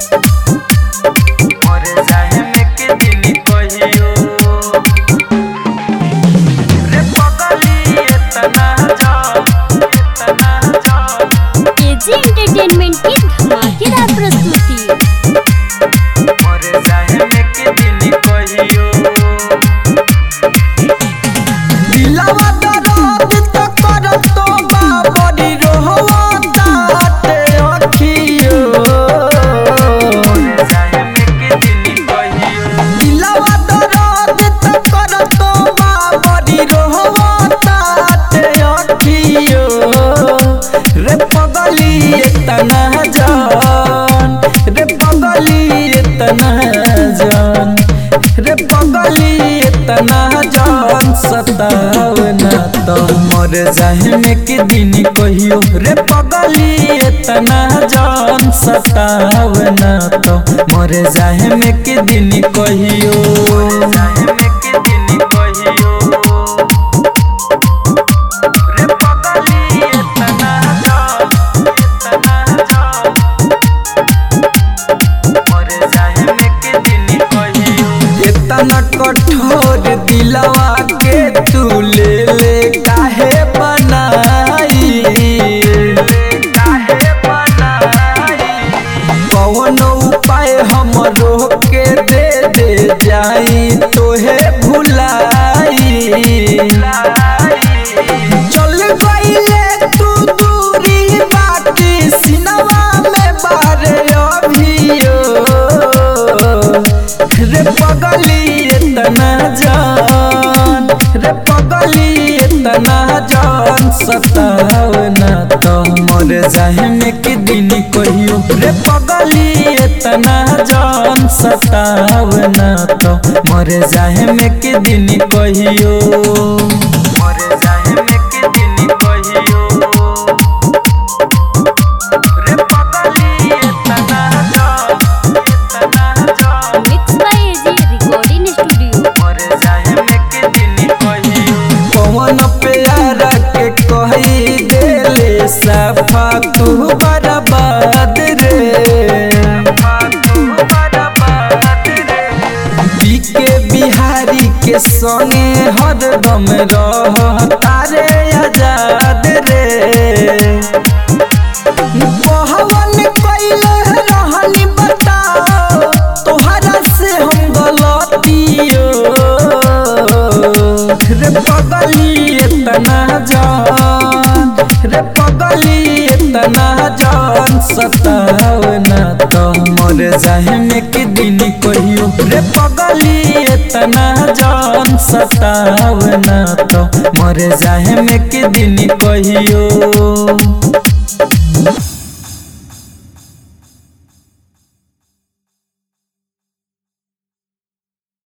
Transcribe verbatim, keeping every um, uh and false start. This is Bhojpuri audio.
मर जाए में के दिन कहियो रे पगली इतना जान इतना जान। केजी एंटरटेनमेंट की धमाकेदार प्रस्तुति। मर जाए में के दिन कहियो दिलवा दर्द तो करतो बाबरी रोहता ते अखियो। मर जाए में के दिन कहियो दिलवा दर्द तो करतो बाबरी रोहता ते अखियो रे पगली इतना जान रे पगली इतना जान रे पगली इतना जान सतावना तो मर जाए में के दिन कहियो रे पगली इतना जान सतावना तो मर जाए में के दिन कहियो मर जाए में के दिन कहियो रे पगली इतना जान इतना जान। मर जाए में के दिन कहियो इतना कठोर दिलवा के तू ले ले काहे बनाई काहे बनाई कौन उपाय हम रोके दे दे जाई तोहे भुलाई। चल गईले तू दूरी बाटी सिनवा में बारे अभियो रे पगली इतना जान रे पगली इतना जान सतावना तो मर जाए में के दिन कहियो रे पगली इतना जान सतावना तो मर जाए में के दिन कहियो मर जाए में के दिन कहियो रे पगली इतना जान इतना जान। Mix by AG recording studio. मर जाए में के दिन कहियो कौन प्यारा के कही देले सफा तू बर्बाद रे तू बर्बाद रे बीके बिहारी के संगे हरदम रह तारे आजाद रे। पहवन कइले रहनी बताओ तोहरा से हम गलतियो रे पगली इतना जान रे पगली इतना जान सतावना तो मर जाए में के दिन कहियो रे पगली इतना जान सतावना तो मर जाए में के दिन कहियो।